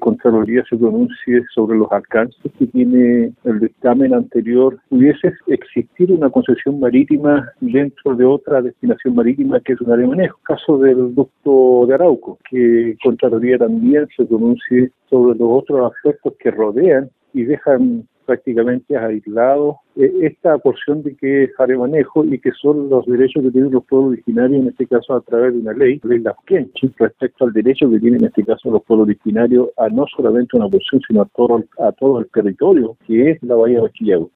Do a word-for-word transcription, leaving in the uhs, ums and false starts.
Contraloría se pronuncie sobre los alcances que tiene el dictamen anterior. Pudiese existir una concesión marítima dentro de otra destinación marítima que es un área de manejo. Caso del ducto de Arauco, que Contraloría también se pronuncie sobre los otros aspectos que rodean y dejan prácticamente aislados eh, esta porción de que es área de manejo y que son los derechos que tienen los pueblos originarios, en este caso a través de una ley, la ley Lauquenchi, respecto al derecho que tienen en este caso los pueblos originarios a no solamente una porción, sino a todo, a todo el territorio que es la Bahía de Bachillao.